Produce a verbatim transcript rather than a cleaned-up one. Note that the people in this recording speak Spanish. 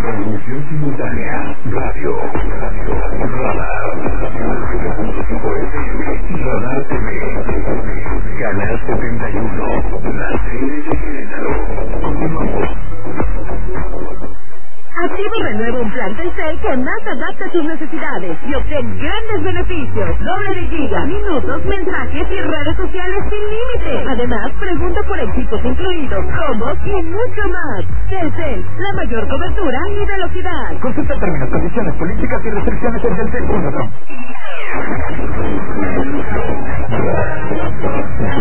Transmisión simultánea. Radio. Radio. Radar. Radar T V. Canal setenta y uno. La serie de Querétaro. Continuamos. Activo renueva un plan Telcel que más adapta a tus necesidades y obtén grandes beneficios. Doble de giga, minutos, mensajes y redes sociales sin límite. Además, pregunta por equipos incluidos, combos y mucho más. Telcel, la mayor cobertura y velocidad. Consulta términos, condiciones, políticas y restricciones en telcel punto com.